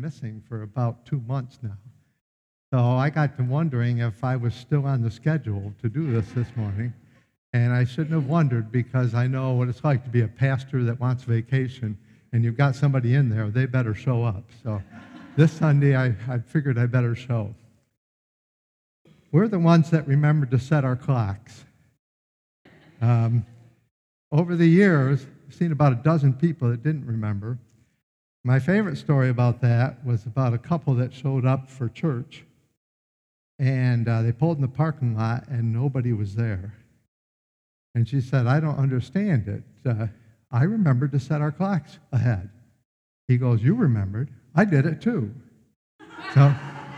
missing for about 2 months now. So I got to wondering if I was still on the schedule to do this morning. And I shouldn't have wondered, because I know what it's like to be a pastor that wants vacation, and you've got somebody in there, they better show up. So this Sunday, I figured I better show. We're the ones that remembered to set our clocks. Over the years, I've seen about a dozen people that didn't remember. My favorite story about that was about a couple that showed up for church, and they pulled in the parking lot, and nobody was there. And she said, "I don't understand it. I remembered to set our clocks ahead." He goes, "You remembered? I did it too." So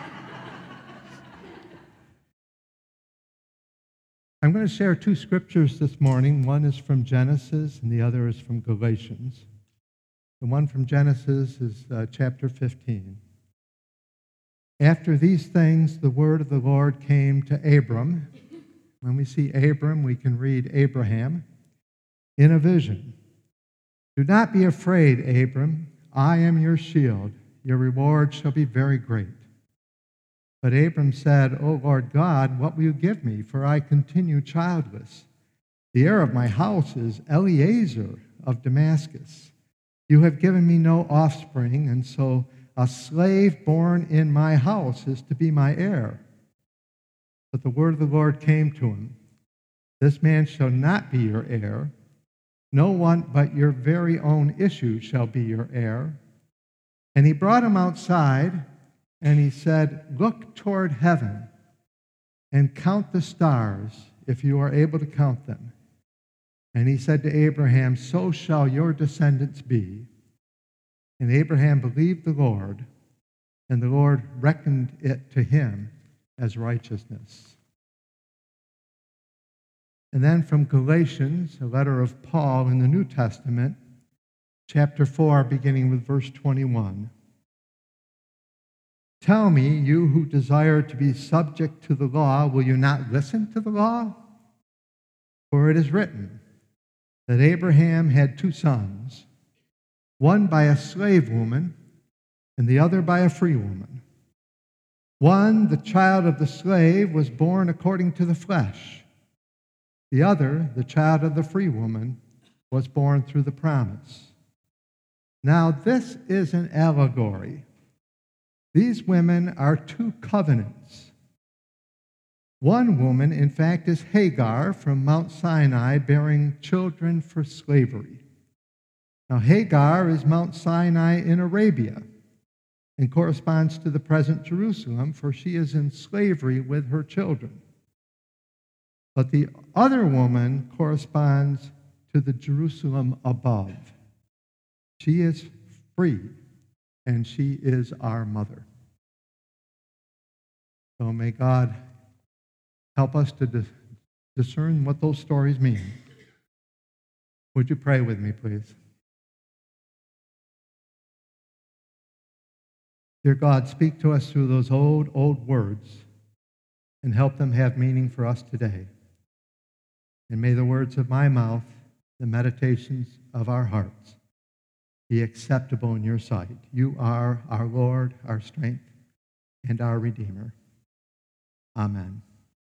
I'm going to share two scriptures this morning. One is from Genesis, and the other is from Galatians. The one from Genesis is chapter 15. After these things, the word of the Lord came to Abram. When we see Abram, we can read Abraham in a vision. "Do not be afraid, Abram. I am your shield. Your reward shall be very great." But Abram said, "O Lord God, what will you give me? For I continue childless. The heir of my house is Eliezer of Damascus. You have given me no offspring, and so a slave born in my house is to be my heir." But the word of the Lord came to him, "This man shall not be your heir. No one but your very own issue shall be your heir." And he brought him outside, and he said, "Look toward heaven and count the stars, if you are able to count them." And he said to Abraham, "So shall your descendants be." And Abraham believed the Lord, and the Lord reckoned it to him as righteousness. And then from Galatians, a letter of Paul in the New Testament, chapter 4, beginning with verse 21. "Tell me, you who desire to be subject to the law, will you not listen to the law? For it is written that Abraham had 2 sons, one by a slave woman and the other by a free woman. One, the child of the slave, was born according to the flesh. The other, the child of the free woman, was born through the promise. Now this is an allegory. These women are 2 covenants. One woman, in fact, is Hagar from Mount Sinai, bearing children for slavery. Now Hagar is Mount Sinai in Arabia and corresponds to the present Jerusalem, for she is in slavery with her children. But the other woman corresponds to the Jerusalem above. She is free, and she is our mother." So may God help us to discern what those stories mean. Would you pray with me, please? Dear God, speak to us through those old words and help them have meaning for us today. And may the words of my mouth, the meditations of our hearts, be acceptable in your sight. You are our Lord, our strength, and our Redeemer. Amen.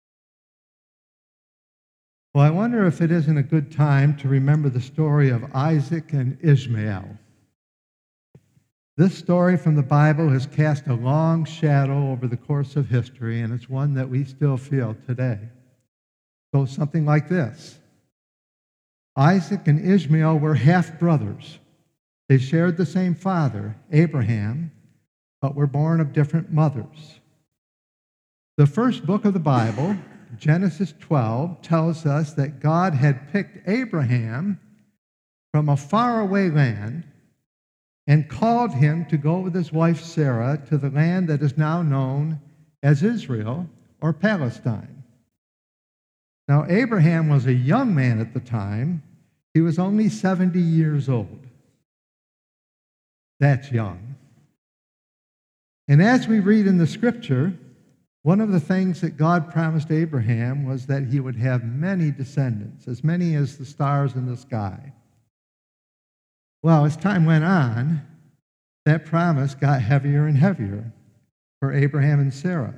Well, I wonder if it isn't a good time to remember the story of Isaac and Ishmael. This story from the Bible has cast a long shadow over the course of history, and it's one that we still feel today. It goes something like this. Isaac and Ishmael were half-brothers. They shared the same father, Abraham, but were born of different mothers. The first book of the Bible, Genesis 12, tells us that God had picked Abraham from a faraway land and called him to go with his wife Sarah to the land that is now known as Israel or Palestine. Now, Abraham was a young man at the time. He was only 70 years old. That's young. And as we read in the scripture, one of the things that God promised Abraham was that he would have many descendants, as many as the stars in the sky. Well, as time went on, that promise got heavier and heavier for Abraham and Sarah.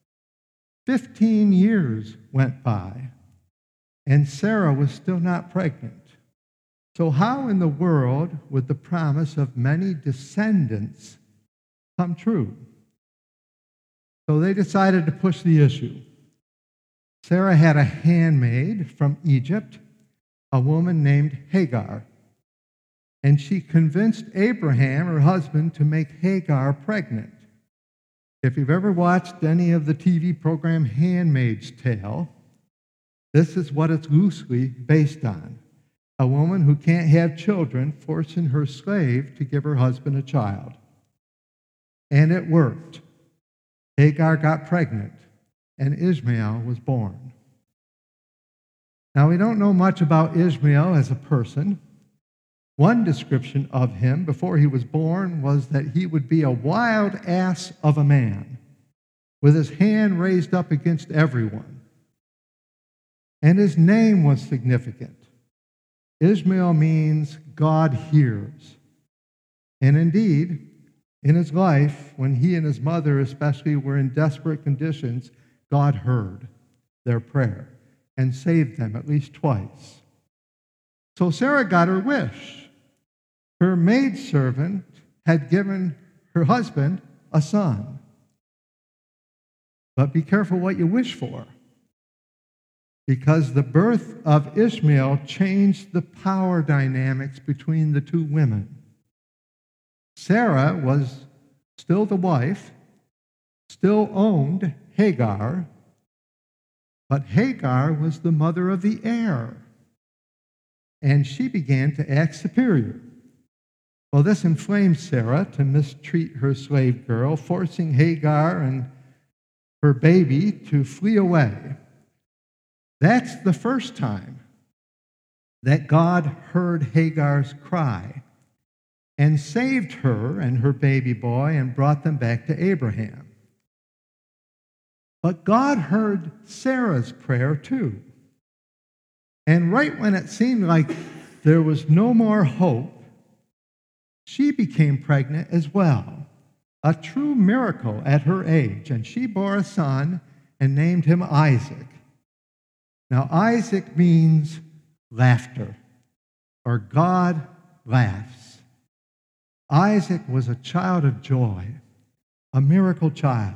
15 years went by, and Sarah was still not pregnant. So how in the world would the promise of many descendants come true? So they decided to push the issue. Sarah had a handmaid from Egypt, a woman named Hagar, and she convinced Abraham, her husband, to make Hagar pregnant. If you've ever watched any of the TV program Handmaid's Tale, this is what it's loosely based on. A woman who can't have children forcing her slave to give her husband a child. And it worked. Hagar got pregnant, and Ishmael was born. Now, we don't know much about Ishmael as a person. One description of him before he was born was that he would be a wild ass of a man, with his hand raised up against everyone. And his name was significant. Ishmael means God hears. And indeed, in his life, when he and his mother especially were in desperate conditions, God heard their prayer and saved them at least twice. So Sarah got her wish. Her maidservant had given her husband a son. But be careful what you wish for, because the birth of Ishmael changed the power dynamics between the two women. Sarah was still the wife, still owned Hagar, but Hagar was the mother of the heir, and she began to act superior. Well, this inflamed Sarah to mistreat her slave girl, forcing Hagar and her baby to flee away. That's the first time that God heard Hagar's cry and saved her and her baby boy and brought them back to Abraham. But God heard Sarah's prayer too. And right when it seemed like there was no more hope, she became pregnant as well, a true miracle at her age, and she bore a son and named him Isaac. Now, Isaac means laughter, or God laughs. Isaac was a child of joy, a miracle child.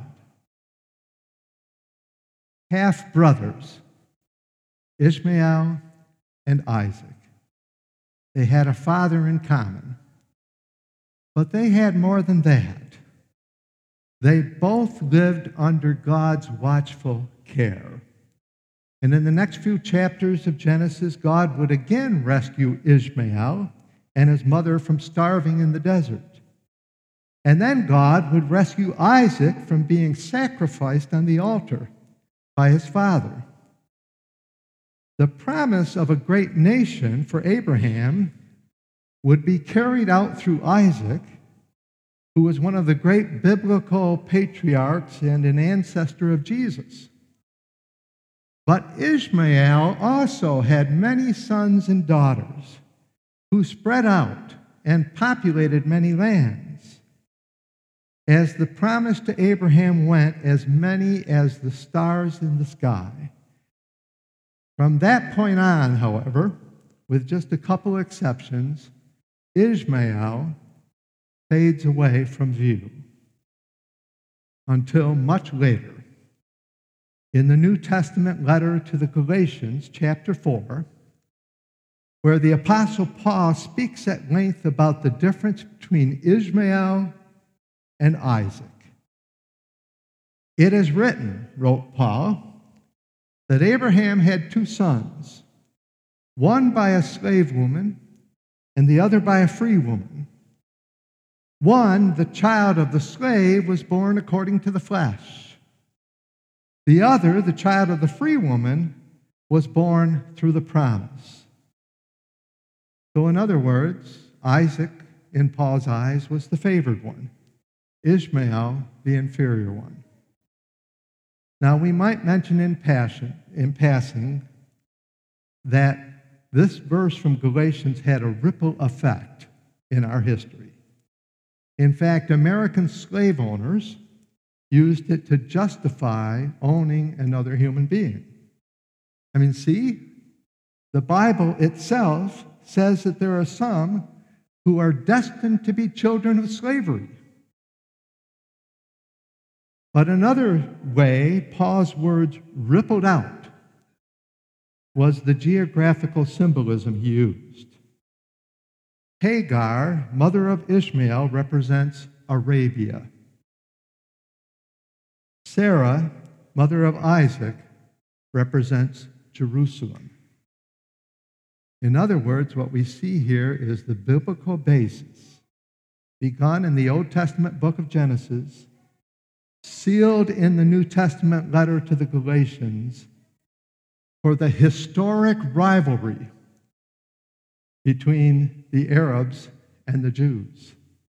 Half-brothers, Ishmael and Isaac. They had a father in common, but they had more than that. They both lived under God's watchful care. And in the next few chapters of Genesis, God would again rescue Ishmael and his mother from starving in the desert. And then God would rescue Isaac from being sacrificed on the altar by his father. The promise of a great nation for Abraham would be carried out through Isaac, who was one of the great biblical patriarchs and an ancestor of Jesus. But Ishmael also had many sons and daughters who spread out and populated many lands. As the promise to Abraham went, as many as the stars in the sky. From that point on, however, with just a couple exceptions, Ishmael fades away from view until much later. In the New Testament letter to the Galatians, chapter 4, where the Apostle Paul speaks at length about the difference between Ishmael and Isaac. It is written, wrote Paul, that Abraham had two sons, one by a slave woman and the other by a free woman. One, the child of the slave, was born according to the flesh. The other, the child of the free woman, was born through the promise. So in other words, Isaac, in Paul's eyes, was the favored one. Ishmael, the inferior one. Now, we might mention in passing that this verse from Galatians had a ripple effect in our history. In fact, American slave owners used it to justify owning another human being. I mean, see, the Bible itself says that there are some who are destined to be children of slavery. But another way Paul's words rippled out was the geographical symbolism he used. Hagar, mother of Ishmael, represents Arabia. Sarah, mother of Isaac, represents Jerusalem. In other words, what we see here is the biblical basis, begun in the Old Testament book of Genesis, sealed in the New Testament letter to the Galatians, for the historic rivalry between the Arabs and the Jews.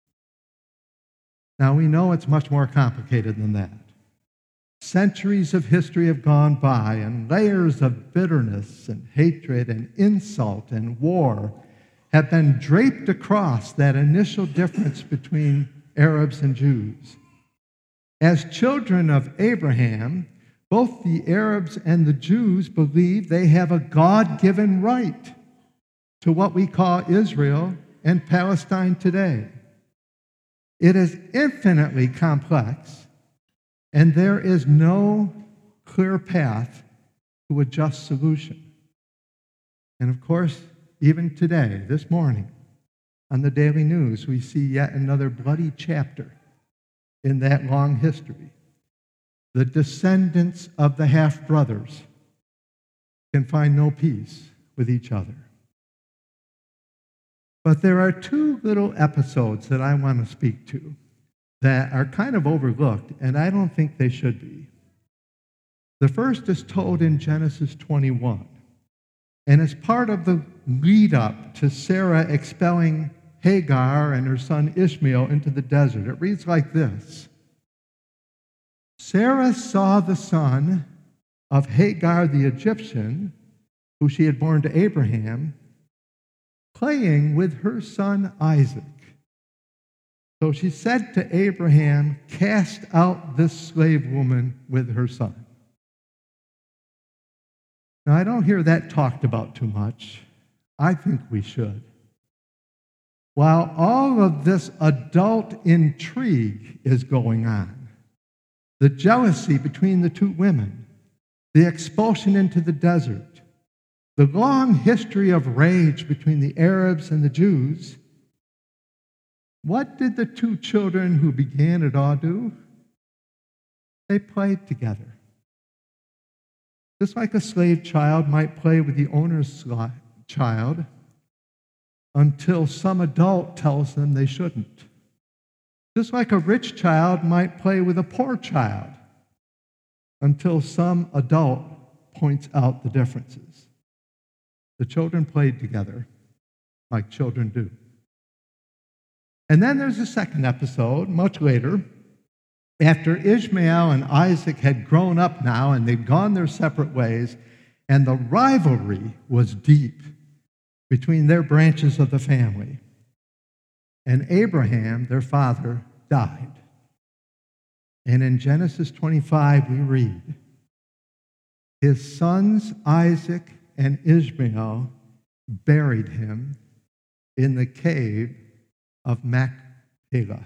Now, we know it's much more complicated than that. Centuries of history have gone by, and layers of bitterness and hatred and insult and war have been draped across that initial difference between Arabs and Jews. As children of Abraham, both the Arabs and the Jews believe they have a God-given right to what we call Israel and Palestine today. It is infinitely complex, and there is no clear path to a just solution. And of course, even today, this morning, on the daily news, we see yet another bloody chapter in that long history. The descendants of the half-brothers can find no peace with each other. But there are two little episodes that I want to speak to that are kind of overlooked, and I don't think they should be. The first is told in Genesis 21, and it's part of the lead-up to Sarah expelling Hagar and her son Ishmael into the desert. It reads like this: Sarah saw the son of Hagar the Egyptian, who she had borne to Abraham, playing with her son Isaac. So she said to Abraham, "Cast out this slave woman with her son." Now, I don't hear that talked about too much. I think we should. While all of this adult intrigue is going on, the jealousy between the two women, the expulsion into the desert, the long history of rage between the Arabs and the Jews, what did the two children who began it all do? They played together. Just like a slave child might play with the owner's child until some adult tells them they shouldn't. Just like a rich child might play with a poor child until some adult points out the differences. The children played together like children do. And then there's a second episode, much later, after Ishmael and Isaac had grown up now and they'd gone their separate ways, and the rivalry was deep between their branches of the family. And Abraham, their father, died. And in Genesis 25, we read, his sons Isaac and Ishmael buried him in the cave of Machpelah.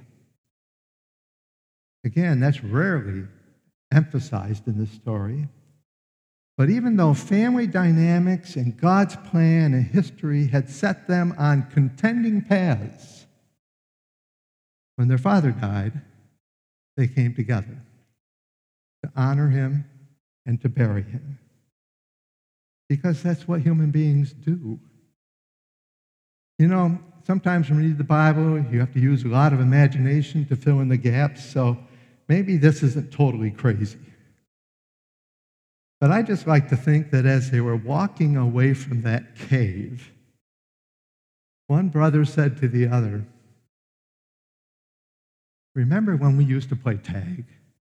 Again, that's rarely emphasized in this story. But even though family dynamics and God's plan and history had set them on contending paths, when their father died, they came together to honor him and to bury him. Because that's what human beings do. You know, sometimes when you read the Bible, you have to use a lot of imagination to fill in the gaps, so maybe this isn't totally crazy. But I just like to think that as they were walking away from that cave, one brother said to the other, "Remember when we used to play tag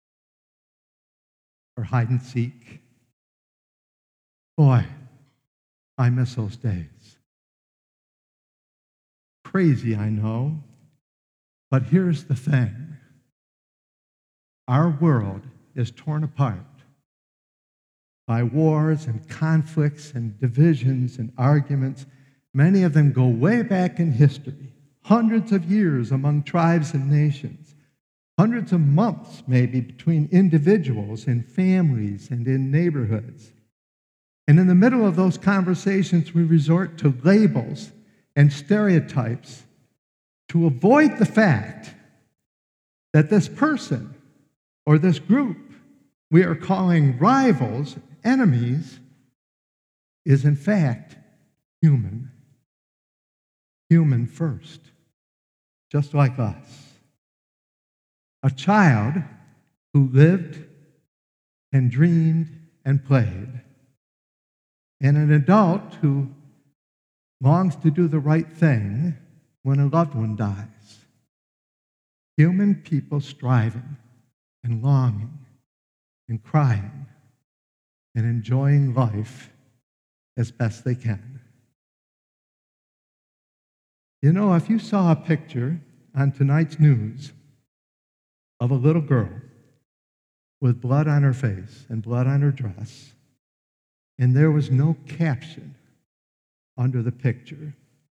or hide and seek? Boy, I miss those days." Crazy, I know, But here's the thing. Our world is torn apart by wars and conflicts and divisions and arguments. Many of them go way back in history, hundreds of years among tribes and nations, hundreds of months maybe between individuals and families and in neighborhoods. And in the middle of those conversations, we resort to labels and stereotypes to avoid the fact that this person or this group we are calling rivals, enemies, is in fact human. Human first, just like us. A child who lived and dreamed and played, and an adult who longs to do the right thing when a loved one dies. Human people striving and longing and crying and enjoying life as best they can. You know, if you saw a picture on tonight's news of a little girl with blood on her face and blood on her dress, and there was no caption under the picture,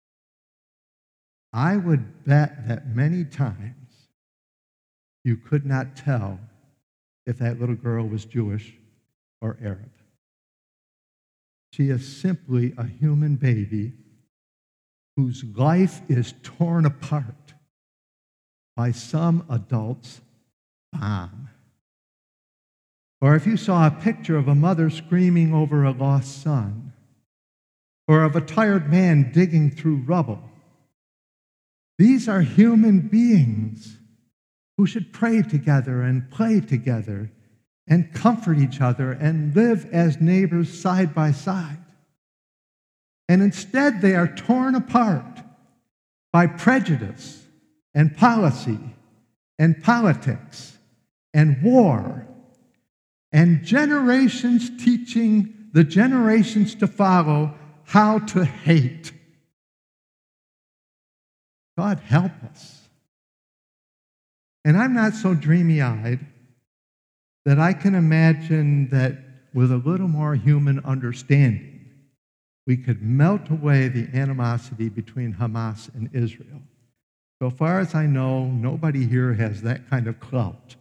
I would bet that many times you could not tell if that little girl was Jewish or Arab. She is simply a human baby whose life is torn apart by some adult's bomb. Or if you saw a picture of a mother screaming over a lost son, or of a tired man digging through rubble, these are human beings who should pray together and play together and comfort each other and live as neighbors side by side. And instead, they are torn apart by prejudice and policy and politics and war and generations teaching the generations to follow how to hate. God help us. And I'm not so dreamy-eyed that I can imagine that with a little more human understanding, we could melt away the animosity between Hamas and Israel. So far as I know, nobody here has that kind of clout.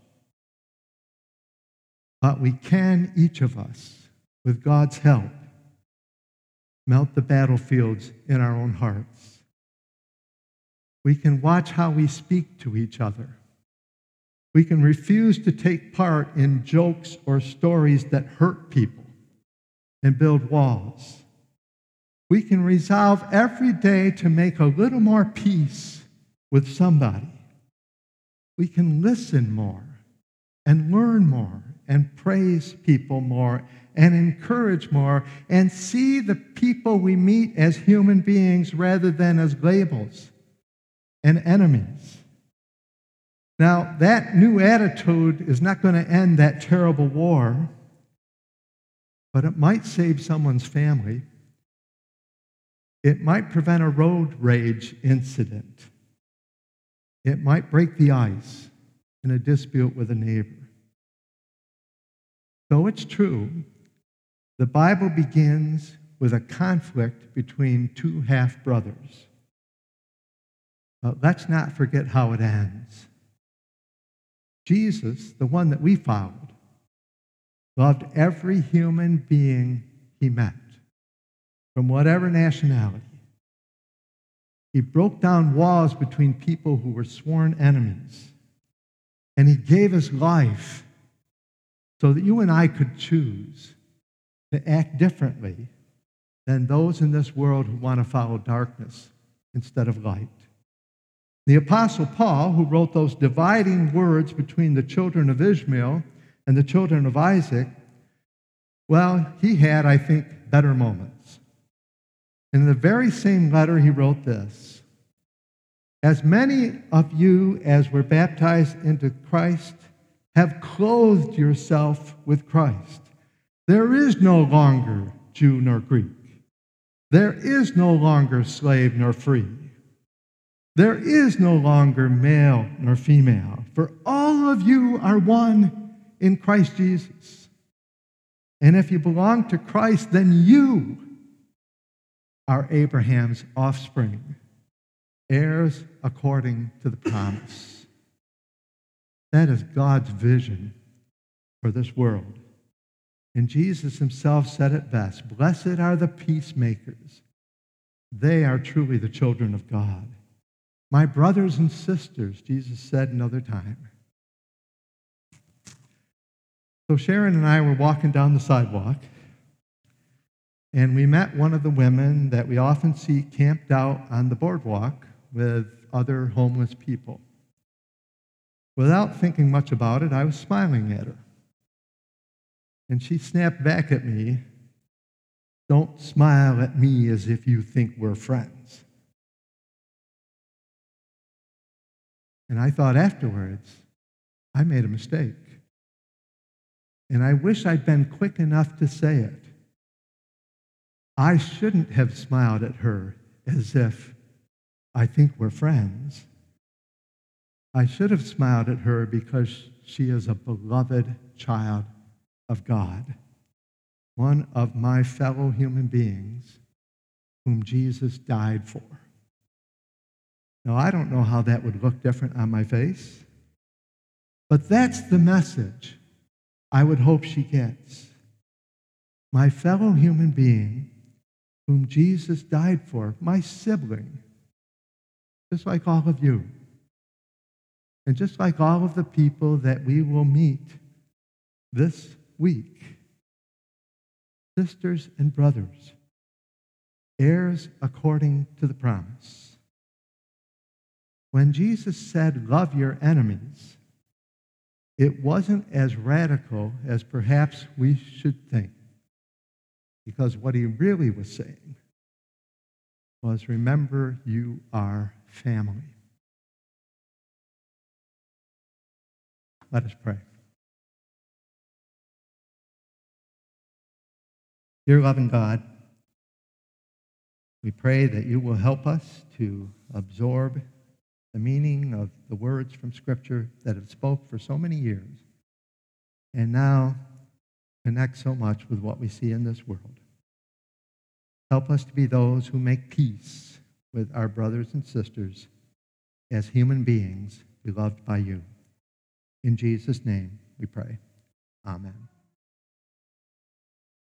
But we can, each of us, with God's help, melt the battlefields in our own hearts. We can watch how we speak to each other. We can refuse to take part in jokes or stories that hurt people and build walls. We can resolve every day to make a little more peace with somebody. We can listen more and learn more and praise people more and encourage more and see the people we meet as human beings rather than as labels and enemies. Now, that new attitude is not going to end that terrible war, but it might save someone's family. It might prevent a road rage incident. It might break the ice in a dispute with a neighbor. So it's true, the Bible begins with a conflict between two half-brothers. But let's not forget how it ends. Jesus, the one that we followed, loved every human being he met, from whatever nationality. He broke down walls between people who were sworn enemies, and he gave his life so that you and I could choose to act differently than those in this world who want to follow darkness instead of light. The Apostle Paul, who wrote those dividing words between the children of Ishmael and the children of Isaac, well, he had, I think, better moments. In the very same letter, he wrote this: "As many of you as were baptized into Christ have clothed yourself with Christ. There is no longer Jew nor Greek. There is no longer slave nor free. There is no longer male nor female, for all of you are one in Christ Jesus. And if you belong to Christ, then you are Abraham's offspring, heirs according to the promise. That is God's vision for this world. And Jesus himself said it best, "Blessed are the peacemakers. They are truly the children of God." My brothers and sisters, Jesus said another time. So Sharon and I were walking down the sidewalk, and we met one of the women that we often see camped out on the boardwalk with other homeless people. Without thinking much about it, I was smiling at her. And she snapped back at me, "Don't smile at me as if you think we're friends." And I thought afterwards, I made a mistake. And I wish I'd been quick enough to say it. I shouldn't have smiled at her as if I think we're friends. I should have smiled at her because she is a beloved child of God, one of my fellow human beings whom Jesus died for. Now, I don't know how that would look different on my face, but that's the message I would hope she gets. My fellow human being whom Jesus died for, my sibling, just like all of you, and just like all of the people that we will meet this week. Sisters and brothers, heirs according to the promise. When Jesus said, "Love your enemies," it wasn't as radical as perhaps we should think, because what he really was saying was, remember, you are family. Let us pray. Dear loving God, we pray that you will help us to absorb the meaning of the words from Scripture that have spoke for so many years and now connect so much with what we see in this world. Help us to be those who make peace with our brothers and sisters as human beings beloved by you. In Jesus' name we pray. Amen.